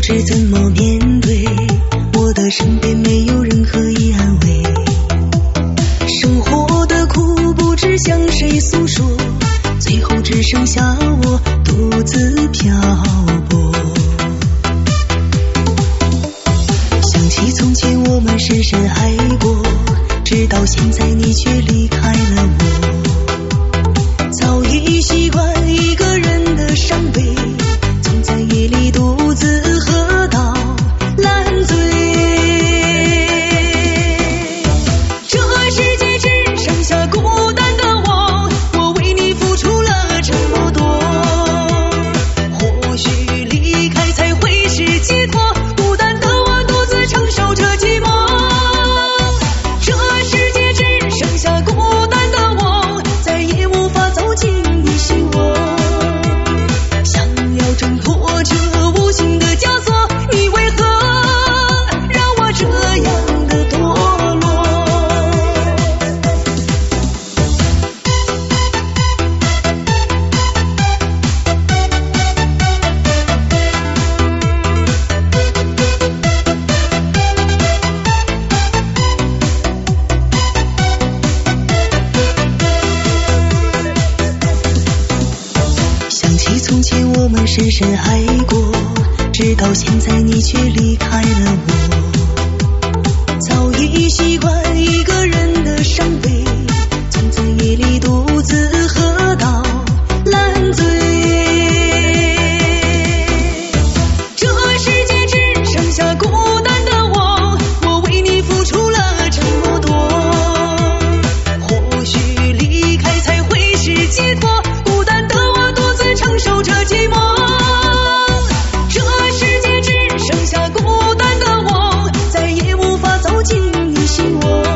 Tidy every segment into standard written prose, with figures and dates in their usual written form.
知怎么面对，我的身边没有任何一安慰，生活的苦不知向谁诉说，最后只剩下我独自漂泊。想起从前我们深深爱过，直到现在你却离开了我，早已习惯一个人的伤悲，总在夜里独自喝到烂醉。这世界只剩下孤单的我，我为你付出了这么多，或许离开才会是解脱，孤单的我独自承受着寂寞。这世界只剩下孤单的我，再也无法走进你心窝，想要挣脱这无形的枷锁，你为何让我这样的堕落？想起从前我们深深爱过，直到现在你却离开了我，早已习惯一个人的伤悲，总在夜里独自喝到烂醉。这世界只剩下孤单的我，我为你付出了这么多，或许离开才会是解脱，孤单的我独自承受着寂寞。这世界只剩下孤单的我，再也无法走进你心窝，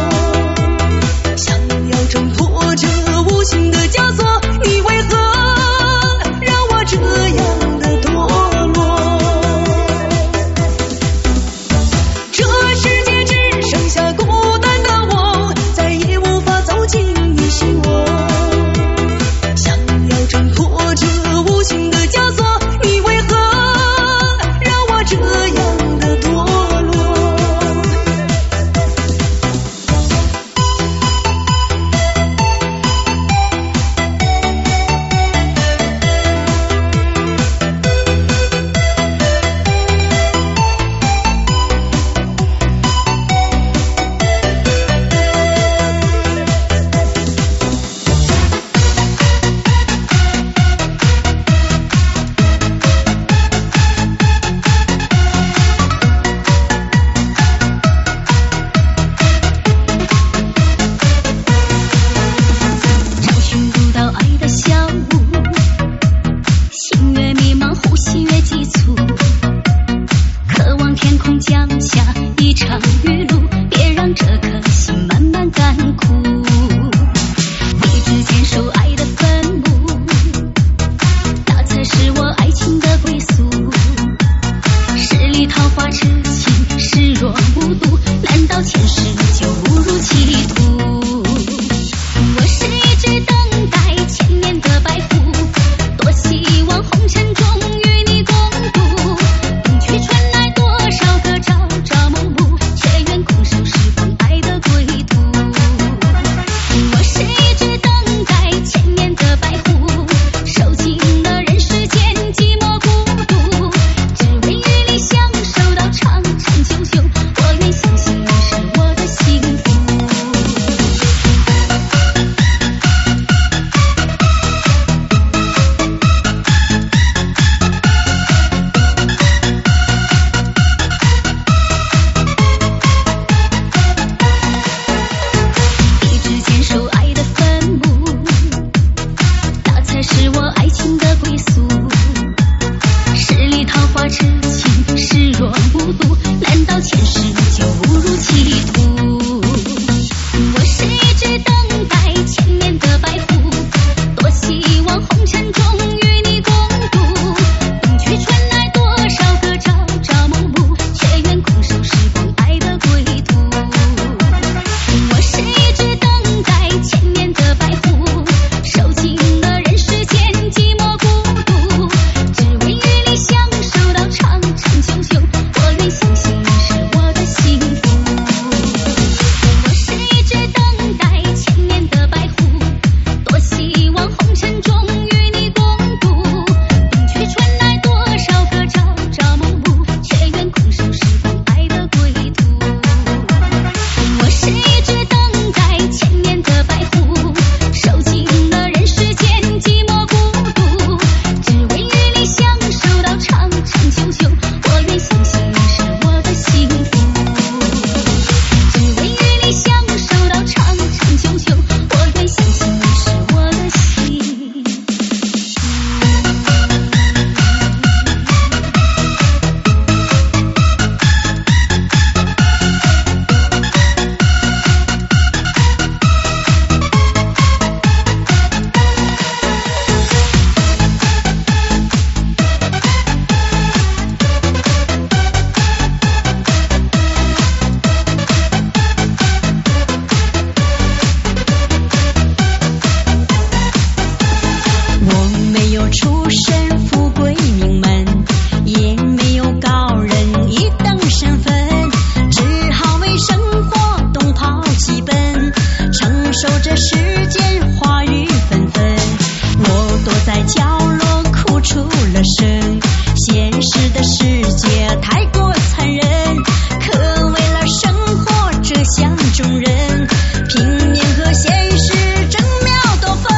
间花雨纷纷，我躲在角落哭出了声。现实的世界太过残忍，可为了生活这项重任，平面和现实正妙多分。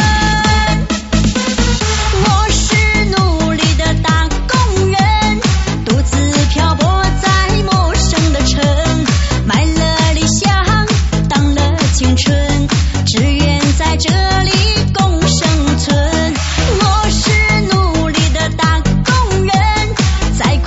我是努力的打工人，独自漂泊在陌生的城，卖了理想，当了青春，只愿在这里共生存。我是努力的打工人，在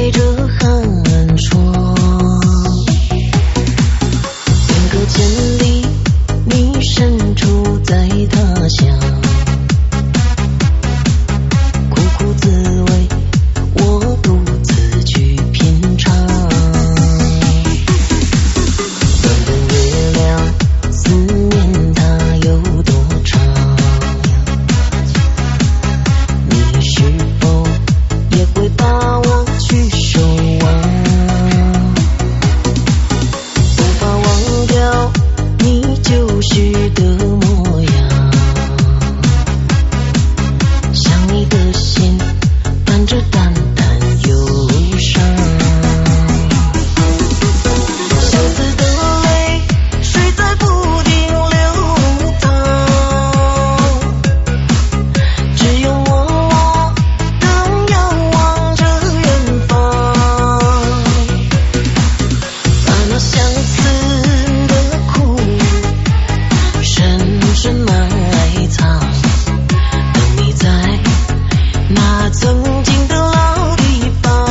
背着寒霜，远隔千里，你身处在他乡，苦苦滋味，我独自去品尝。短短月亮，思念它有多长？你是否也会把我去守望？无法忘掉你旧时的模样，想你的心伴着淡淡忧伤，相思的泪水在不停流淌，只有我更仰望着远方，把那相思的苦深深埋藏，等你在那曾经的老地方。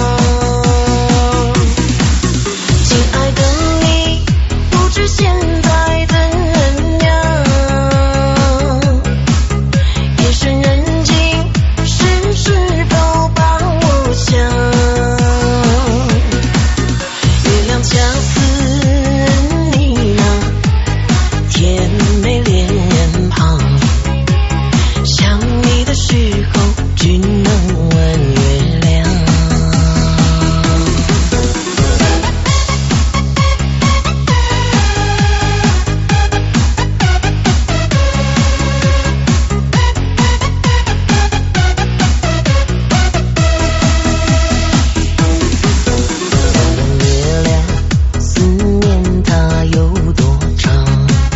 亲爱的你，不知现在怎样，夜深人静，是否把我想？月亮恰似你那甜美脸庞，想你的时候只能问月亮。月亮，思念它有多长？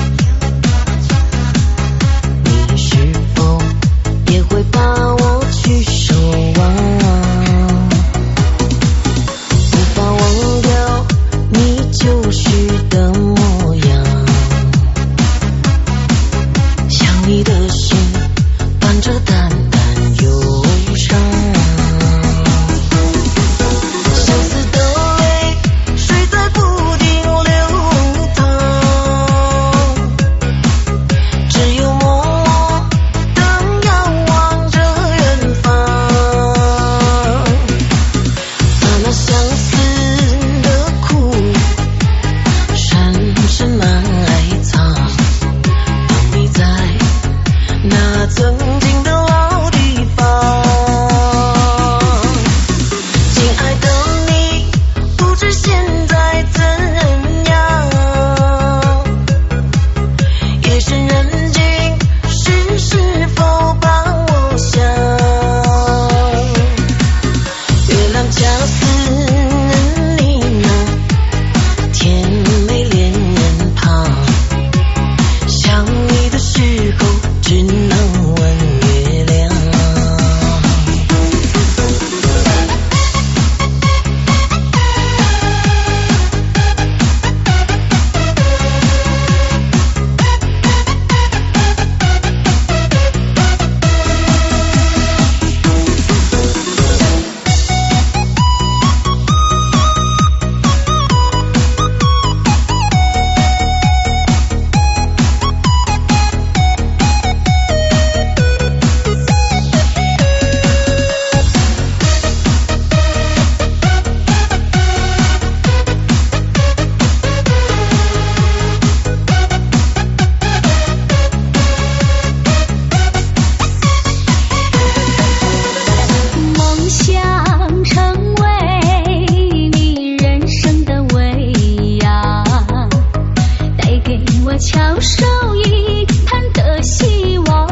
你是否也会把我去守望？无法忘掉你旧时的模样，想你的心伴着淡淡忧伤，相思的泪水在不停流淌，只有我更仰望着远方，把那相思的苦深深埋藏，等你在那曾经的老地方。亲爱的你，不知现在怎样，夜深人静，是否把我想？月亮恰似你那甜美脸庞，想你的时候只能问月亮。 梦想成为你人生的微阳，带给我翘首以盼的希望。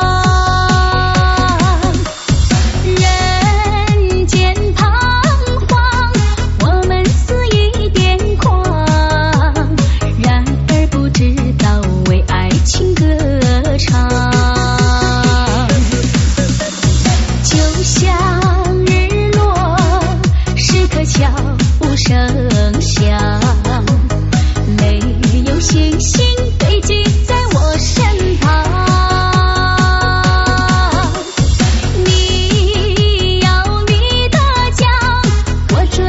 人间彷徨，我们肆意癫狂，然而不知道为爱情歌唱。就像日落，时刻悄无声响，没有星星堆积在我身旁。你要你的奖，我准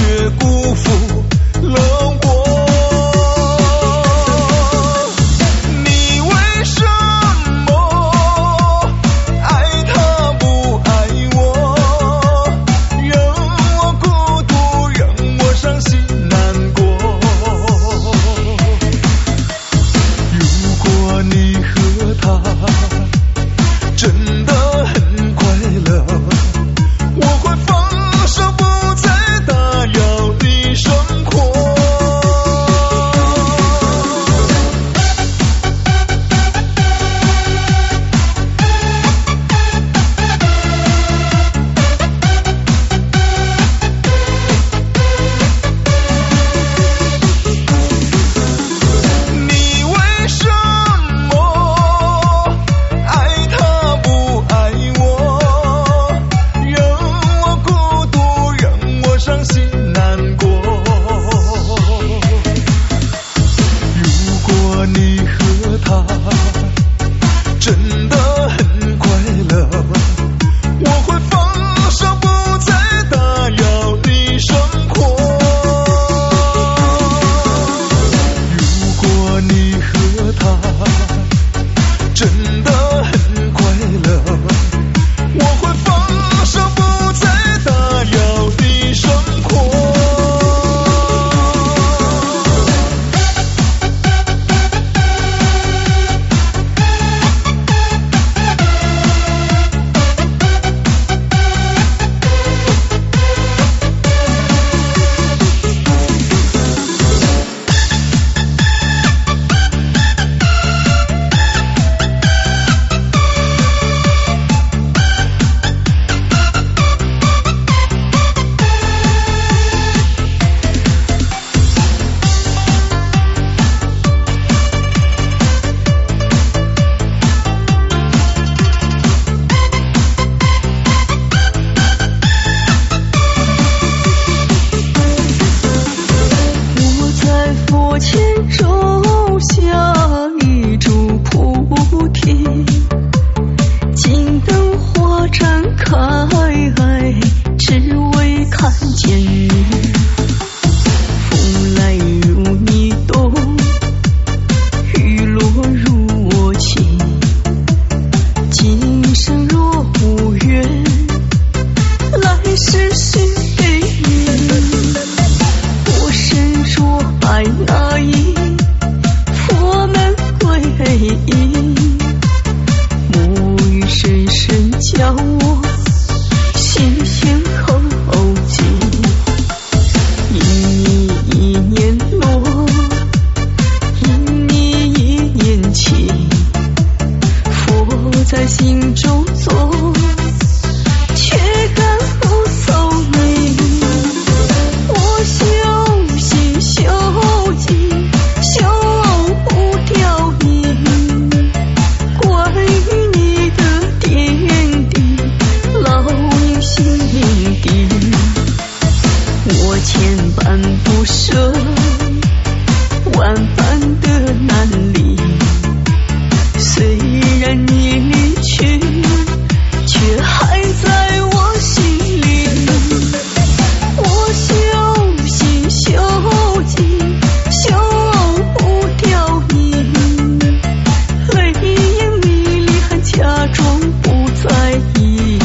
却辜负了我。你为什么爱他不爱我？让我孤独，让我伤心难过。如果你和他真的很快乐，我会放手，不再打扰你生活。你为什么爱他不爱我？让我孤独，让我伤心难过。如果你和他真的很快乐，我会放手，不再打扰你生活。如果你和他真的很快乐，我会放手，不再打扰你生活。我在佛前种下一株菩提，金灯花展开，只为看见你。风来如你动，雨落入我情。今生若无缘，来世许给你。我身着白衲衣，佛门皈依，母语深深教我心性后继。因你一念落，因你一念起，佛在心中坐，却感无所谓。我修心修己，修不掉你，关于你的点滴，烙印心底。我千般不舍，万般的难离。虽然你离去，却还在我心里。我修心修己，修不掉你，泪眼迷离，还假装不在意。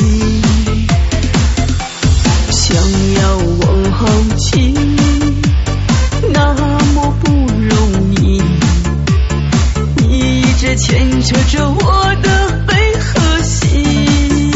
想要忘记那么不容易，你一直牵扯着我的悲和喜。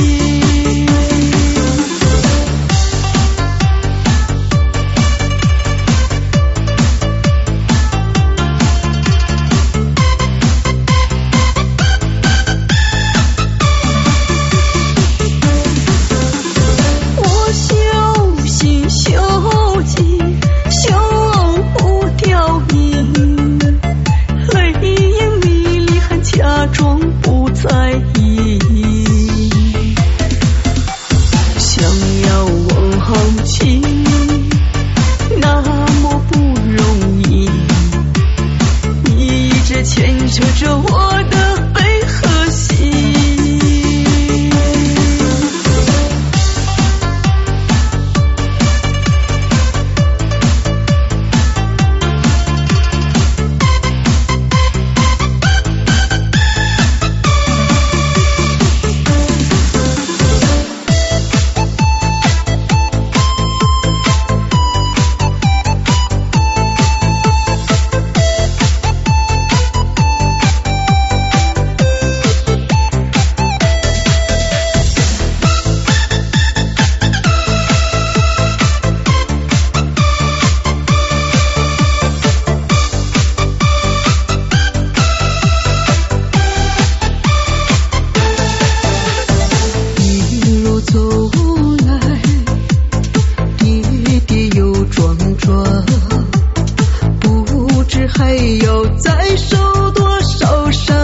还要再受多少伤？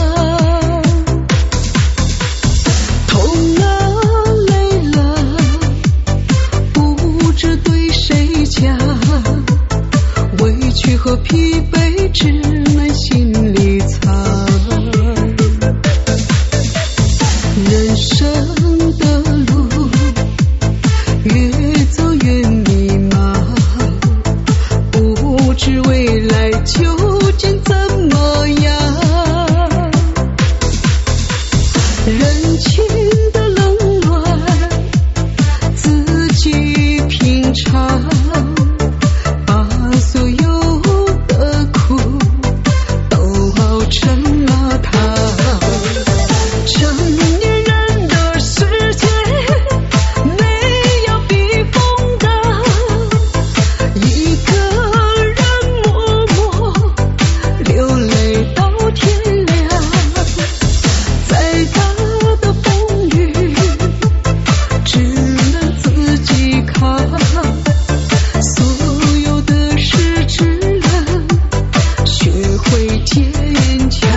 痛了累了，不知对谁讲，委屈和疲惫只能心里藏。人生的路越走越迷茫，不知未来究竟怎么样。人情的冷暖自己品尝，把所有的苦都熬成了汤。成年人的世界没有避风港，一个人默默流泪到天亮。再大的风雨只能自己扛，所有的事只能学会坚强。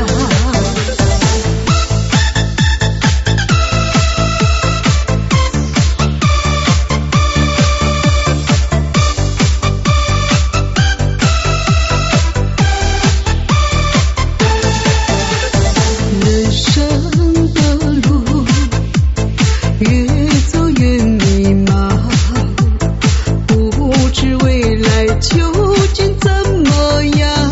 人生的路越走越迷茫，不知未来究竟怎么样。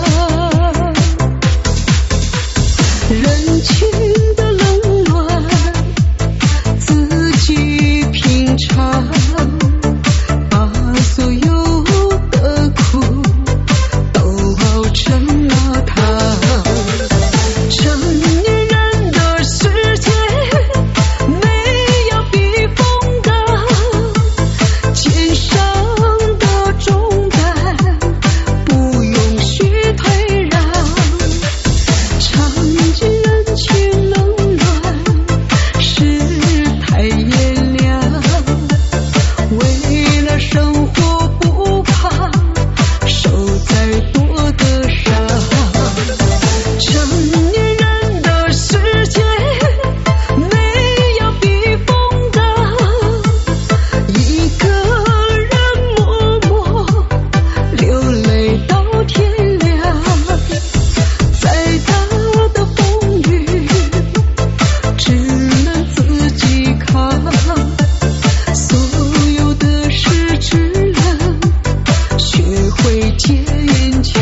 人情的冷暖自己品尝，把所有的苦都熬成了汤。成年人的世界没有避风港，肩上的重担不用去退让。尝尽人情冷暖，世态炎凉，为了生活不怕受再多的伤。成年人的世界没有避风港，一个人默默流泪到天亮。再大的风雨只能自己扛，所有的事只能学会坚强。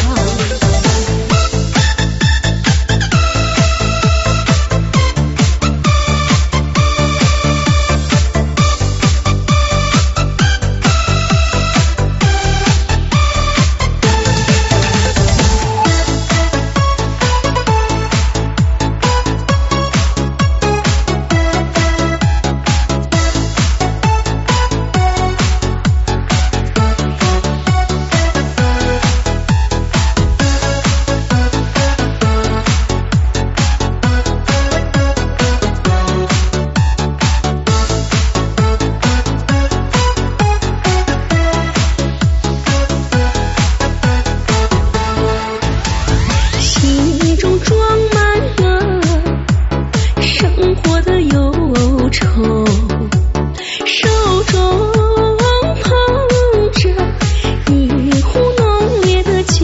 心中装满了生活的忧愁，手中捧着一壶浓烈的酒。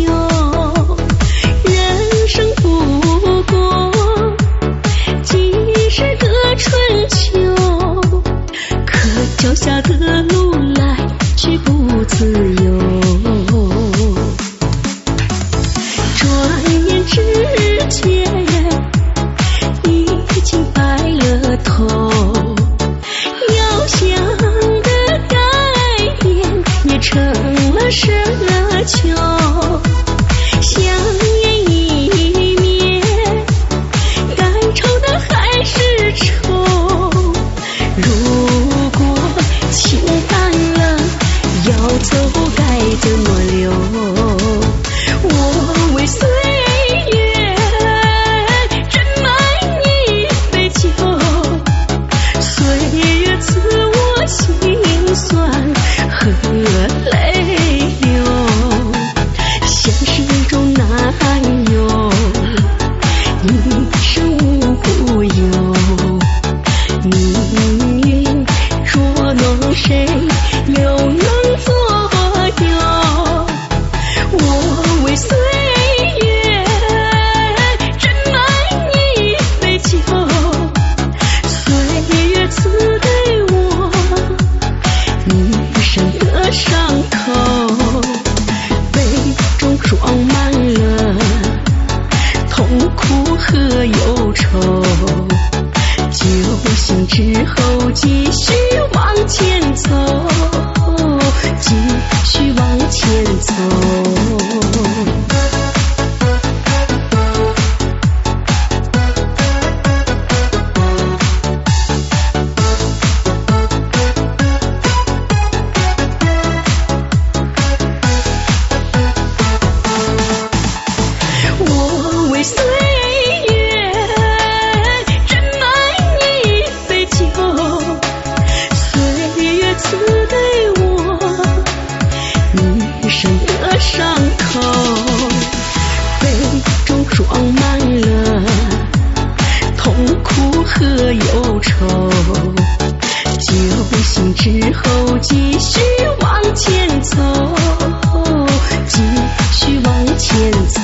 人生不过几十个春秋，可脚下的路来去不自由。转眼之间已经白了头，遥想的改变也成了奢求。相见一面，该愁的还是愁。如果情淡了，要走该怎么留？我为岁月斟满一杯酒，岁月赐我心酸和泪流。现实中的伤口，杯中装满了痛苦和忧愁。酒醒之后继续往前走，继续往前走。我为岁月斟满一杯酒，岁月赐给我一生的伤口，杯中装满了痛苦和忧愁。酒醒之后继续往前走，继续往前走。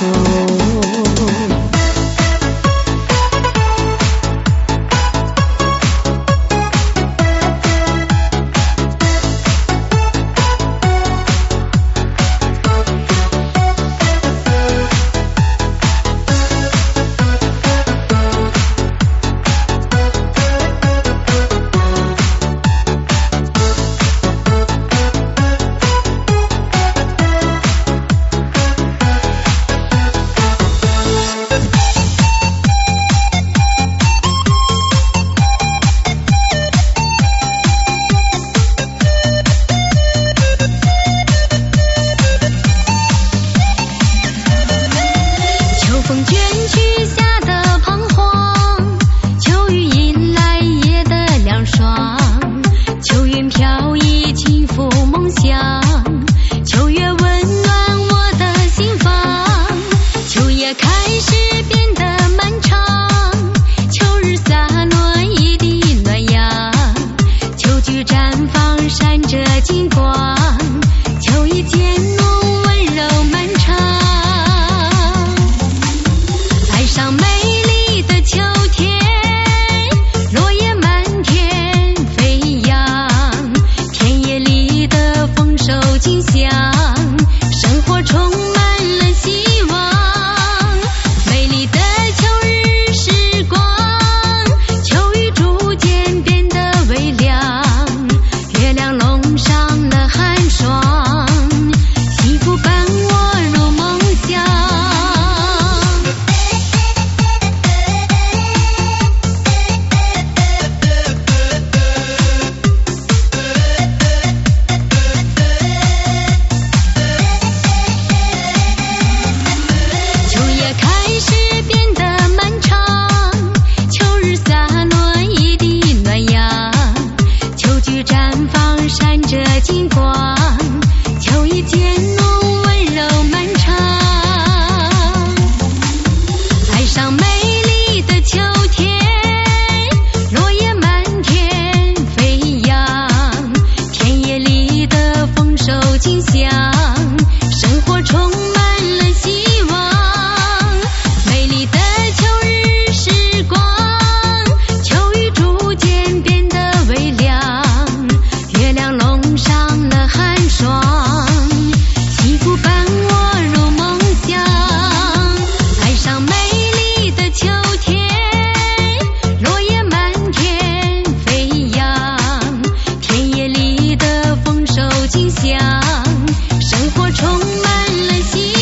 生活充满了希望。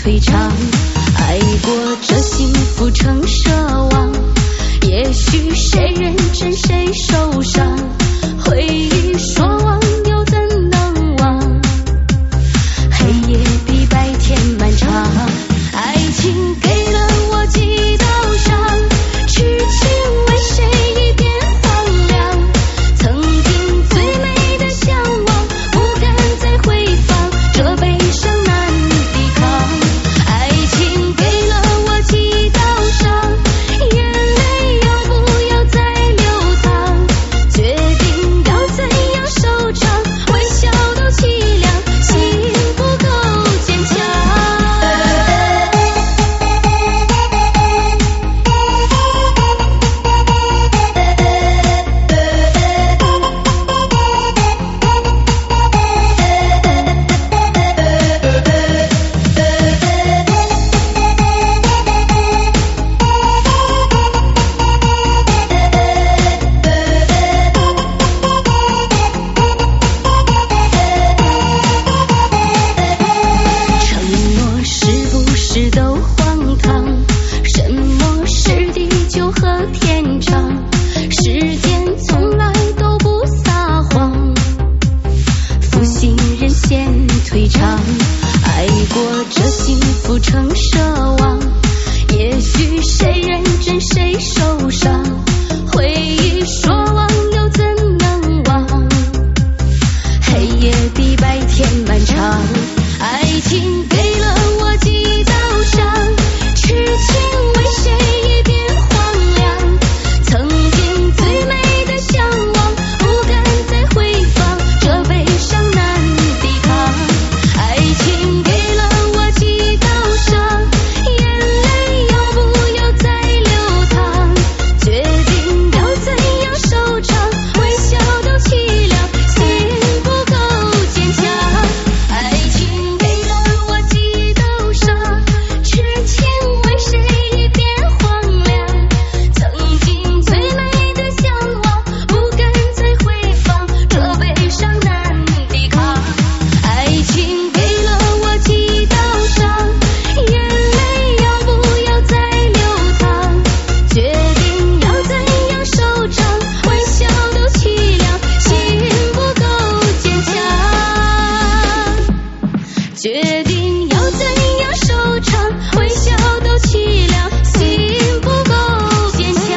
退场，爱过这幸福成奢望，也许谁认真谁受伤，回忆说忘又怎能忘，黑夜比白天漫长，爱情给了我几道伤，痴情为谁一变荒凉，曾经最美的向往不敢再回放，这悲伤难抵抗，爱情给了我几道伤，眼泪要不要再流淌，决定要怎样收场，微笑都凄凉，心不够坚强。承诺是不是都荒唐？什么是地久和天长？时间从来都不撒谎，负心人先退场，爱过这幸福成奢望，也许谁认真谁受伤，回忆说忘又怎能忘，黑夜比白天漫长，爱情给了我几道伤，痴情为谁一变荒凉，曾经最美的向往不敢再回放，这悲伤难抵抗，爱情给了我几道伤，眼泪要不要再流淌，决定要怎样收场，微笑都凄凉，心不够坚强，爱情给了我几道伤，痴情为谁一变荒凉，曾经最美的向往不敢再回放，这悲伤难抵抗，爱情给了我几道伤，眼泪要不要再流淌，决定要怎样收场，微笑都凄凉，心不够坚强，决定要怎样收场，微笑都凄凉，心不够坚强。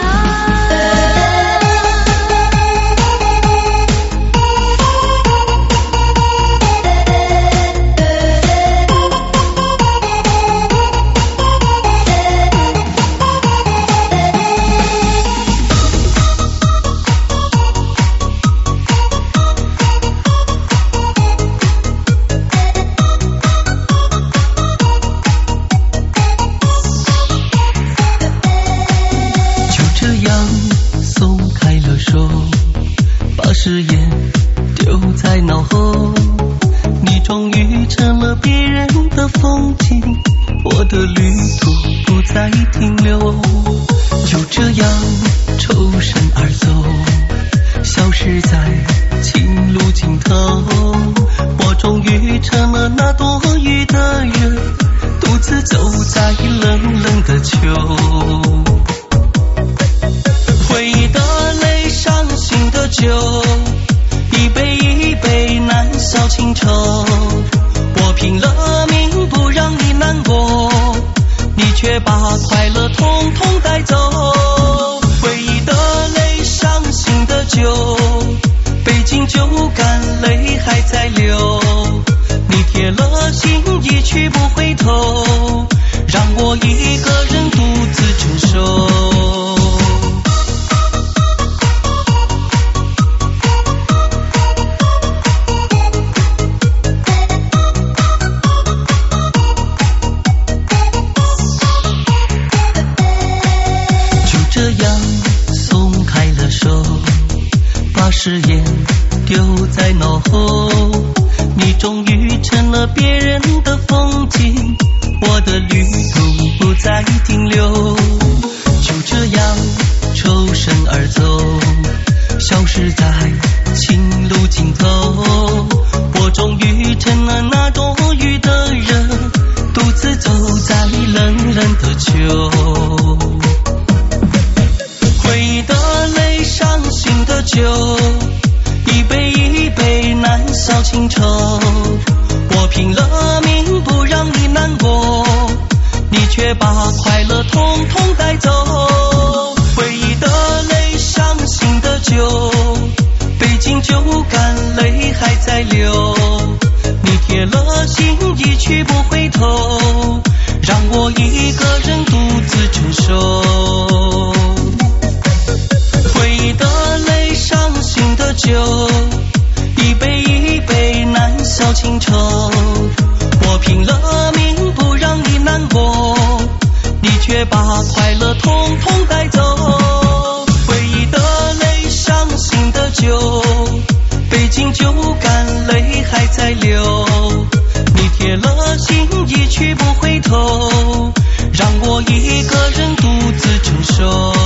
就这样松开了手，把誓言丢在脑后，你终于成了别人的风景，我的旅途不再停留，就这样抽身而走，消失在情路尽头，我终于成了那多余的人，独自走在冷冷的秋，回忆的泪，伤心的酒，一杯一杯难消情愁，我拼了命不让你难过，你却把快乐统统带走，回忆的泪，伤心的酒，杯敬酒干，泪还在流，你铁了心一去不回头，让我一个人独自承受。把誓言丢在脑后，你终于成了别人的风景，我的旅途不再停留，就这样抽身而走，消失在情路尽头，我终于成了那多余的人，独自走冷冷的酒。回忆的泪，伤心的酒，一杯一杯难消情愁。我拼了命不让你难过，你却把快乐统统带走。回忆的泪，伤心的酒，杯敬酒干，泪还在流。你铁了心一去不回头，让我一个人独自承受。回忆的泪，伤心的酒，一杯一杯难消情愁。我拼了命不让你难过，你却把快乐统统带走。回忆的泪，伤心的酒，杯敬酒干，泪还在流。你铁了心一去不回头，让我一个人独自承受。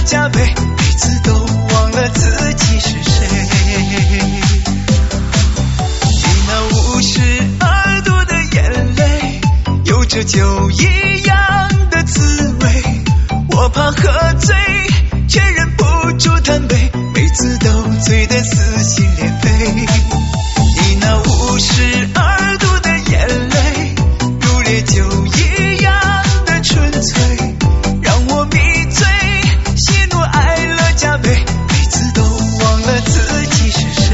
加倍，每次都忘了自己是谁。你那52度的眼泪，有着酒一样的滋味。我怕喝醉，却忍不住贪杯，每次都醉得撕心裂肺。你那52度的眼泪，如烈酒一样的纯粹，让我迷醉，喜怒哀乐加倍，每次都忘了自己是谁。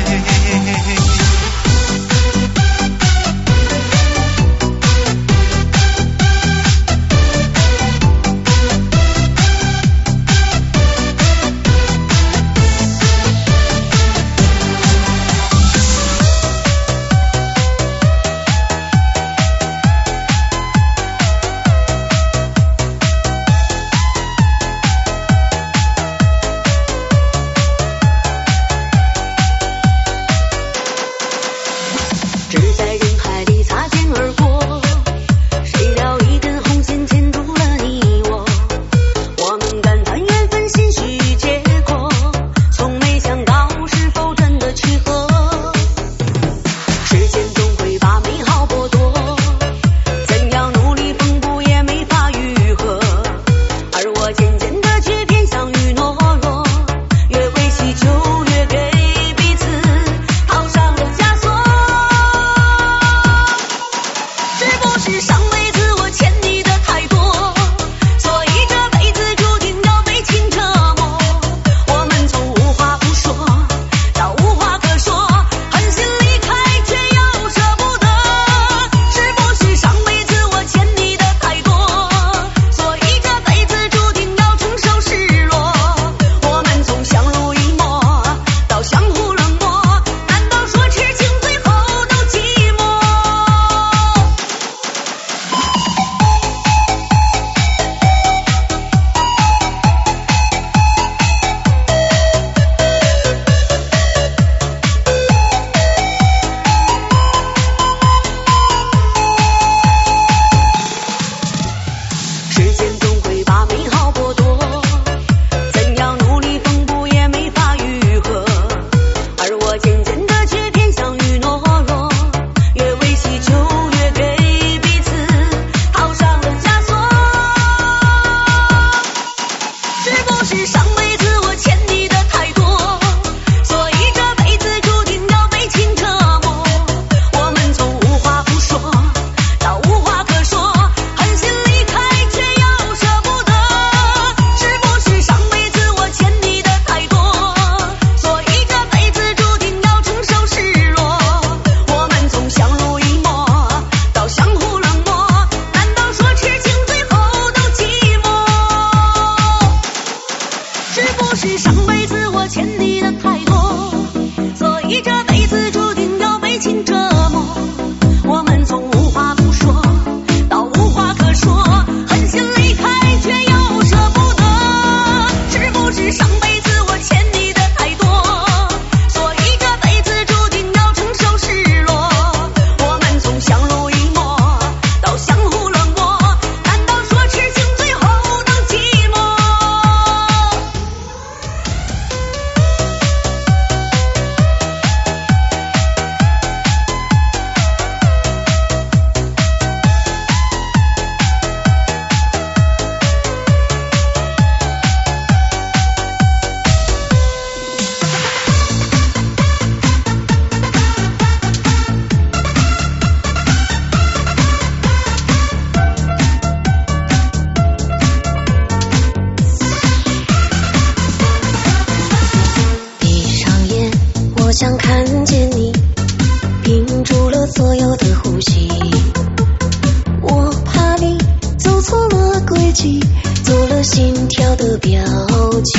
想看见你，屏住了所有的呼吸。我怕你走错了轨迹，做了心跳的标记。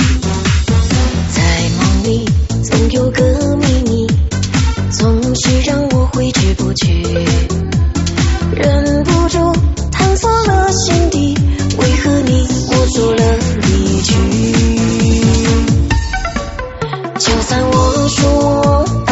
在梦里总有个秘密，总是让我挥之不去，忍不住探索了心底，为何你我做了离去？就算我说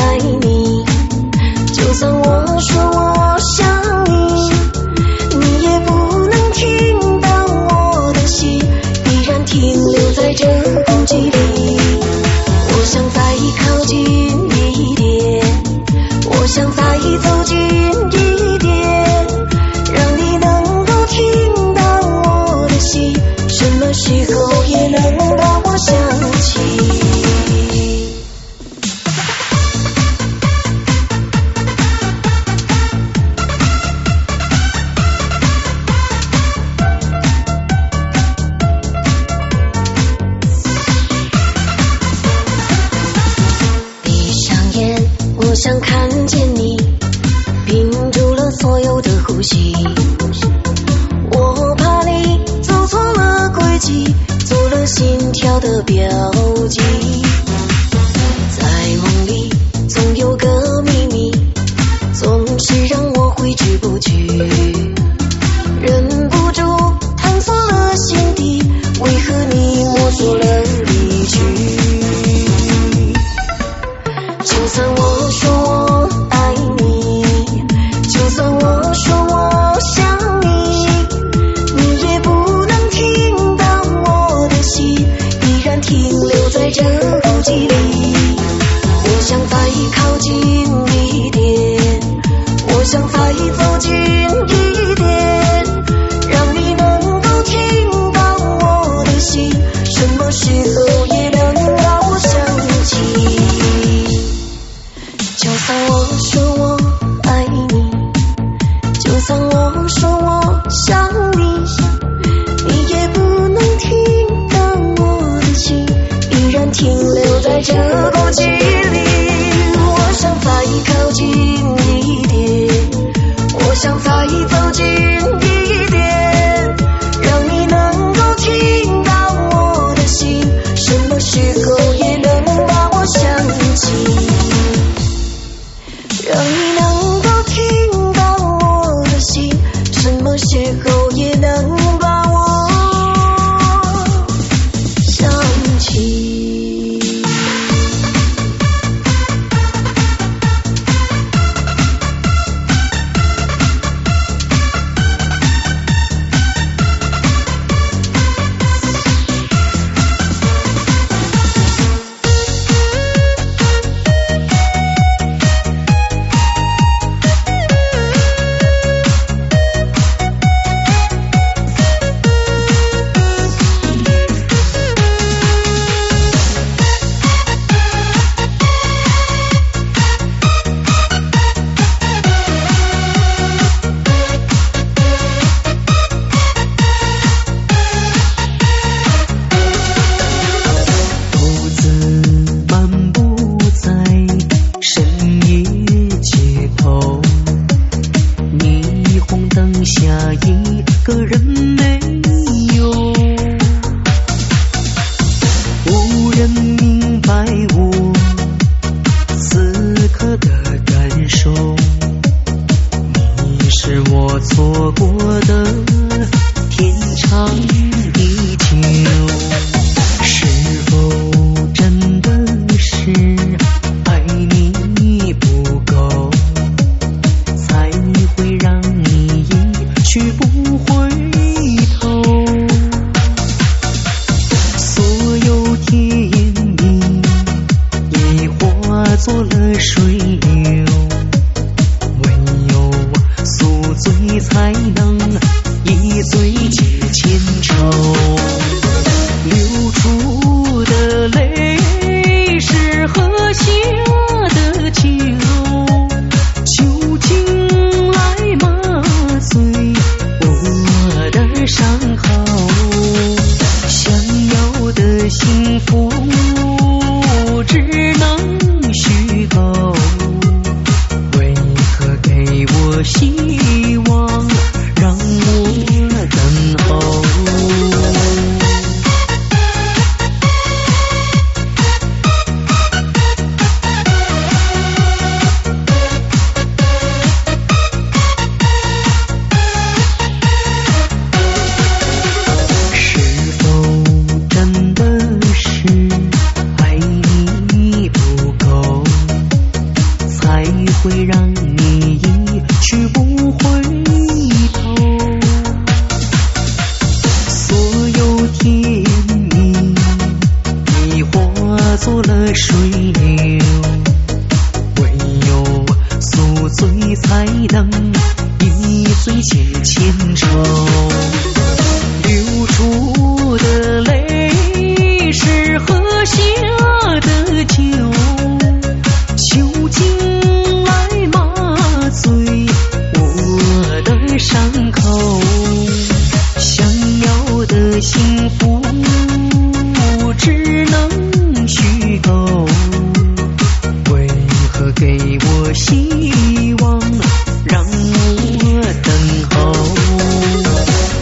心跳的标记。在梦里总有个秘密，总是让我挥之不去，忍不住探索了心底，为何你摸索了离去？就算我说我爱你，就算我说我想你，你也不能听到我的心依然停留在这口气里。我想再靠近一点，我想再走近一点，让你能够听到我的心，什么时候也能让我想起。就算我说我爱你，就算我说我想你，你也不能听到我的心依然停留在这口气里。我想再靠近一点，我想再走近一点，让你能够听到我的心，什么时候也能把我想起，让你能够听到我的心，什么时候也能把我想起。 希望让我等候。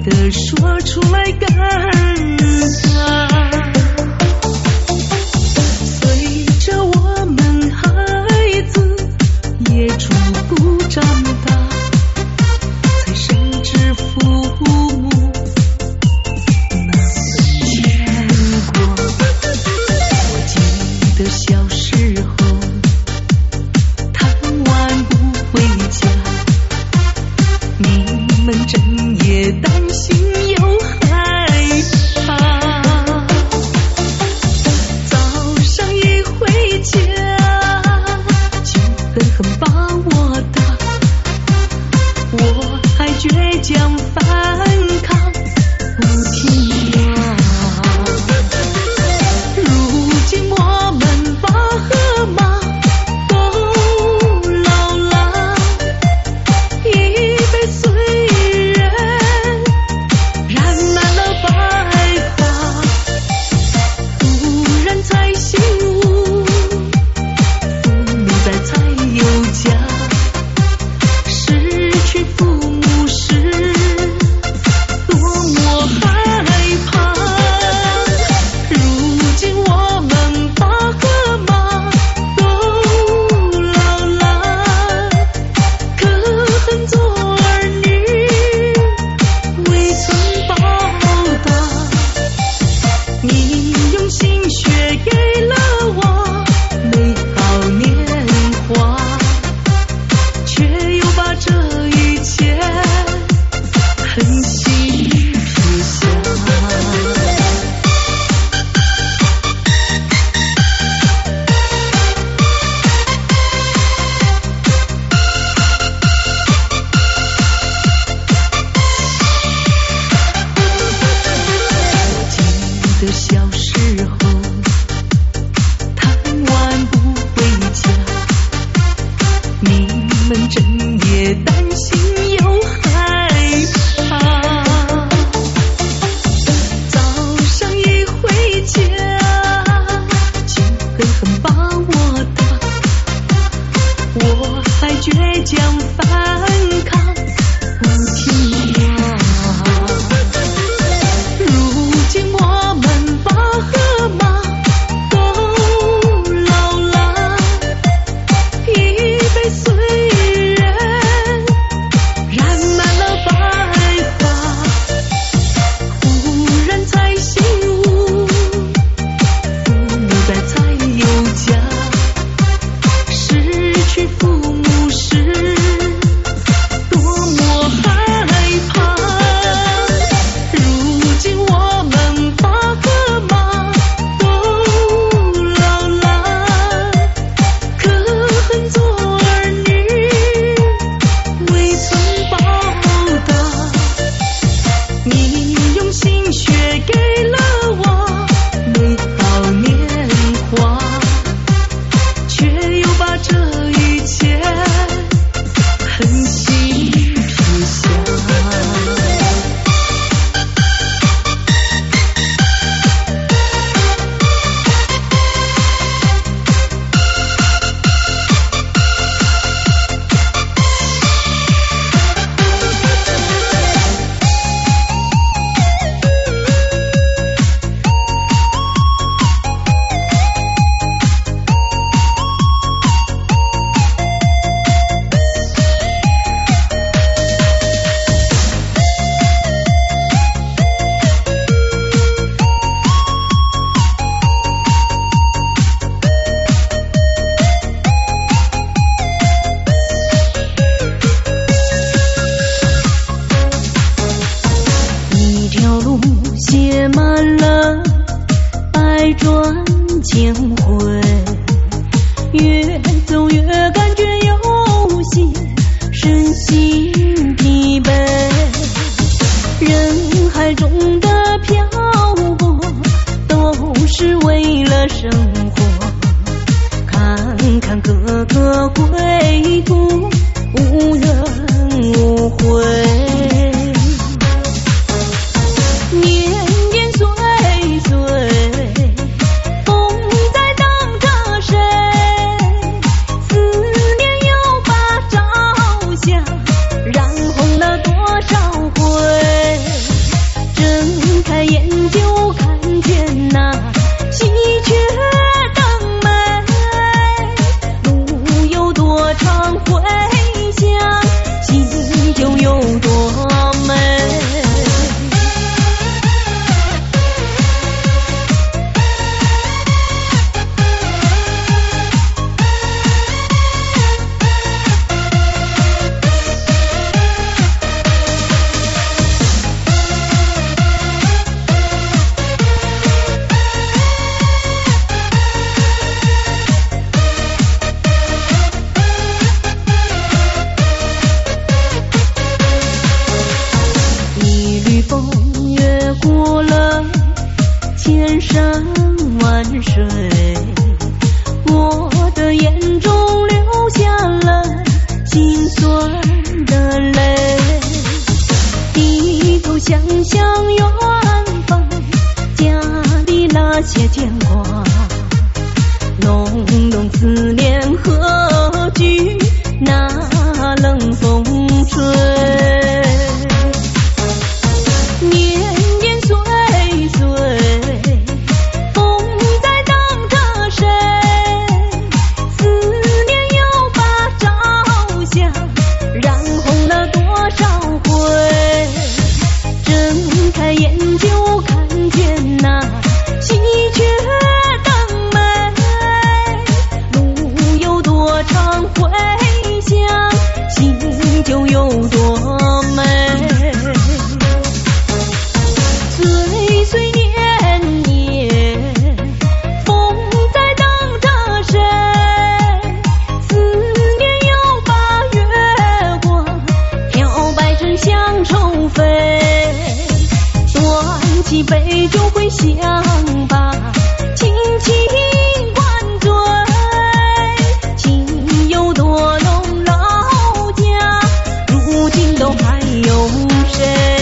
的说出来感慨。随着我们孩子也逐步长大，才深知父母那份牵挂。我记得小时候贪玩不回家，你们整夜担心又害怕，早上一回家就狠狠把我打，我还倔强反抗不听话。如今我们爸和妈都老了，一辈岁人染满了白发，忽然才醒悟，父母在才有家，失去父母时多么害怕。如今我们爸和妈都老了，可恨做儿女未曾报答。你用心血给了我美好年华，却又把这一切狠心撇下。我记得小时候贪玩不回家，你们整夜担心又害怕，早上一回家就狠狠把我打，我还倔强反抗不听话。如今我们爸和妈都老了，一辈岁人染满了白发，忽然才醒悟，父母在才有家，失去父母时多么害怕。如今我们爸和妈都老了，可恨做儿女未曾报答。你用心血给了我美好年华，却又把这一切狠心撇下。一条路写满了百转千回，越走越感觉有些身心疲惫。人海中的漂泊都是为了生活，看看各个归途无怨无悔。年年岁岁风在大过了千山万水，我的眼中流下了心酸的泪。低头想想远方，家里那些牵挂，浓浓思念何惧那冷风吹。年年岁岁，风在等着谁？思念又把朝霞染红了多少回？睁开眼就看见那喜鹊登梅，路有多长回想，心就有多美。岁岁年年，风在等着谁？思念又把月光飘摆成乡愁飞。端起杯就会想把轻轻灌醉，情有多浓，老家如今都还有谁？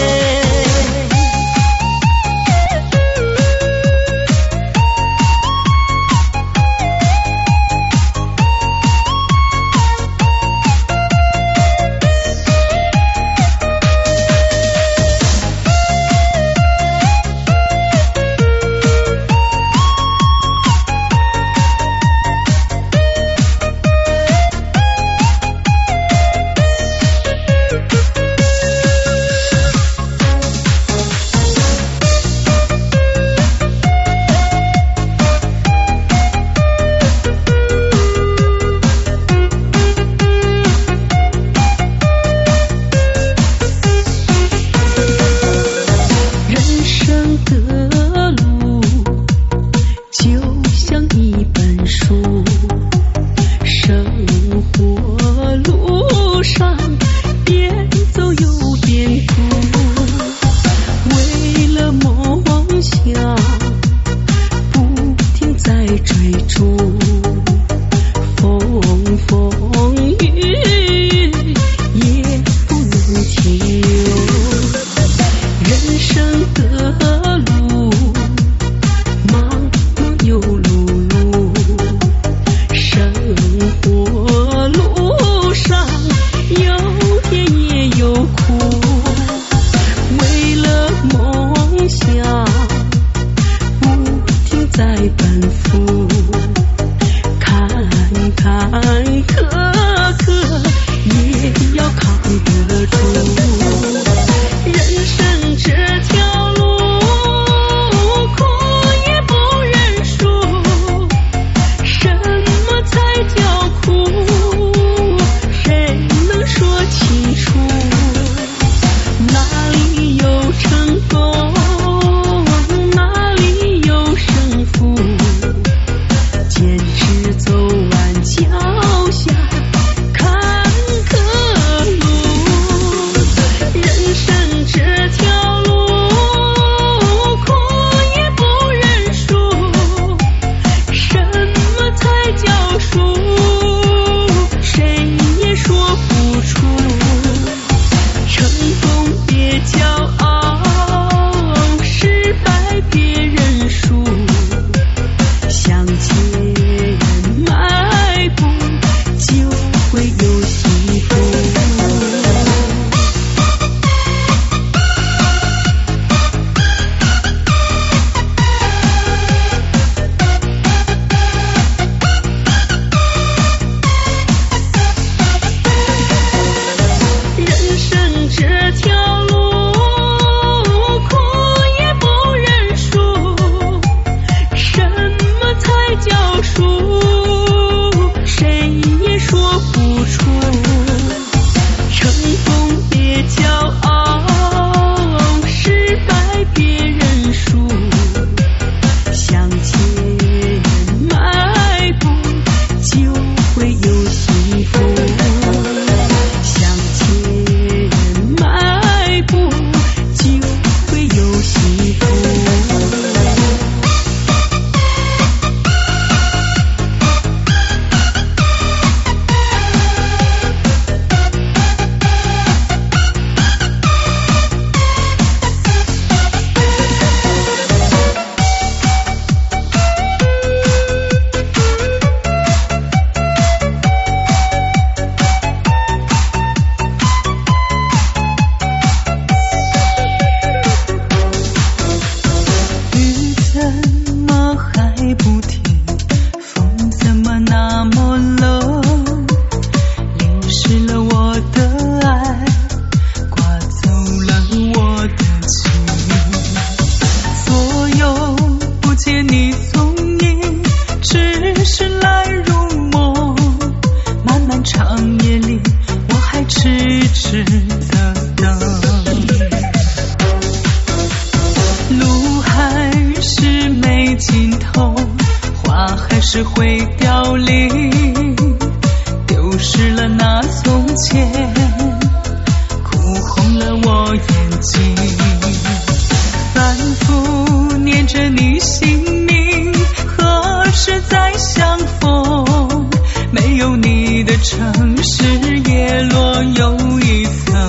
是会凋零，丢失了那从前，哭红了我眼睛，反复念着你姓名，何时再相逢？没有你的城市叶落又一层，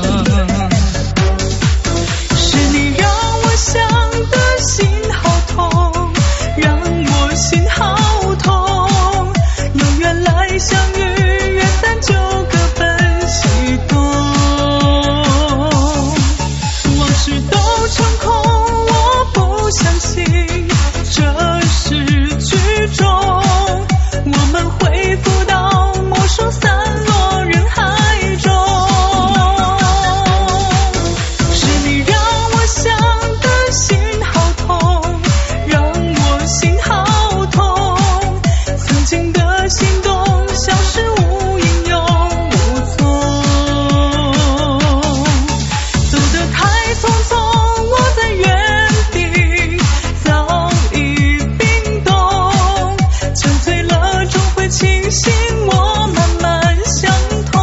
是你让我想的心好痛，让我心好痛，有缘来相遇，缘散就各奔西东，往事都成空，我不相信这是剧中，我们恢复到陌生散落人海中，是你让我想的心好痛，让我心好痛，曾经的心动消失无影又无踪，走得太匆匆，我在原地早已冰冻，憔悴了终会清醒，我慢慢想通。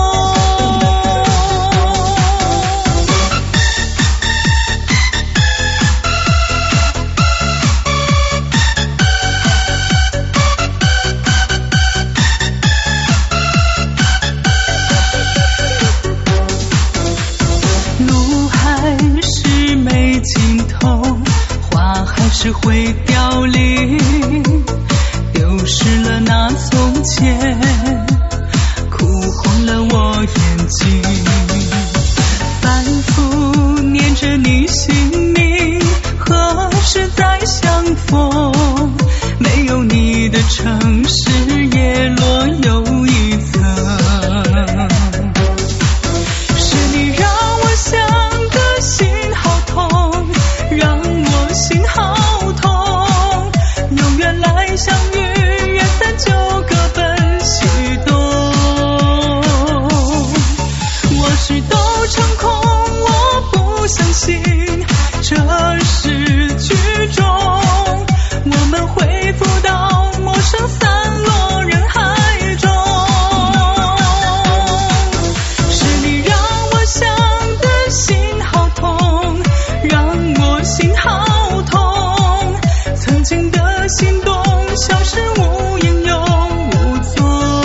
路还是没尽头，花还是会凋零，丢失了那从前，哭红了我眼睛，反复念着你姓名，何时再相逢？没有你的城市叶落又一层，是你让我想的心好痛，让我心好痛，有缘来相遇，缘散就各奔西东，往事都成空，我不相信这是剧中，我们恢复到陌生散落人海中，是你让我想的心好痛，让我心好痛，曾经的心动消失无影又无踪，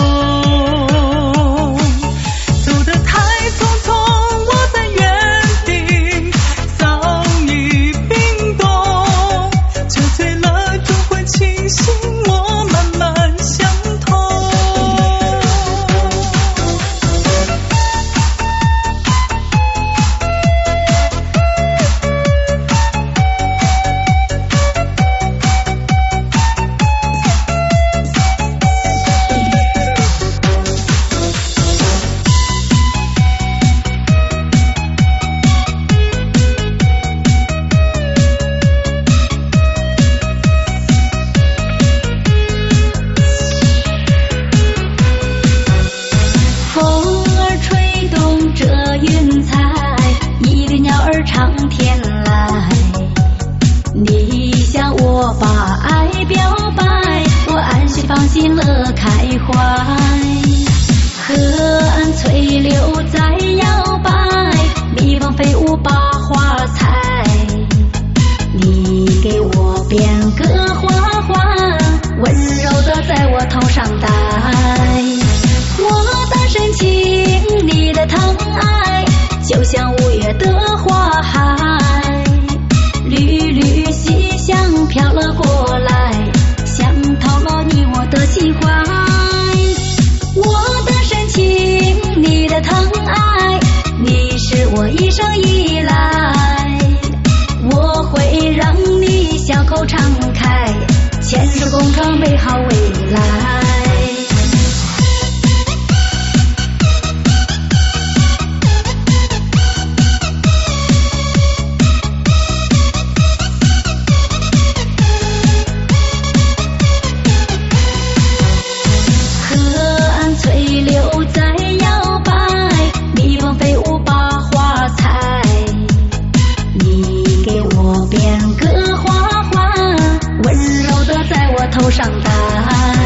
走得太匆匆，我在原地早已冰冻，憔悴了终会清醒，我慢慢想通。 风儿吹动这云彩，一缕鸟儿长天来，你向我把爱表白，我安心放心乐开怀，河岸翠柳在摇摆，蜜蜂飞舞把花采，你给我编个花环，温柔的在我头上戴，我的深情，你的疼爱，就像5月的花海，缕缕细香飘了过来，想透了你我的情怀，我的深情，你的疼爱，你是我一生依赖，我会让你笑口常开，牵手共创美好未来。河岸翠柳在摇摆，蜜蜂飞舞把花采，你给我编个花环，温柔的在我头上戴。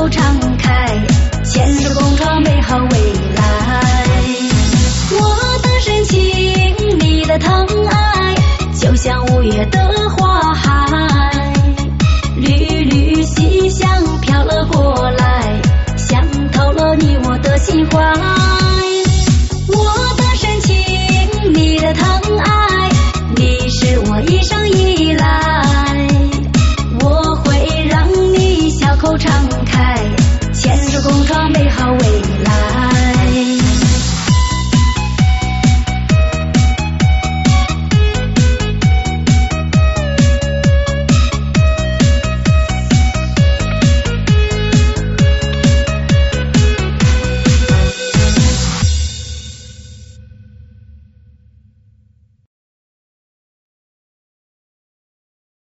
手敞开，牵手共创美好未来。我的深情，你的疼爱，就像5月的花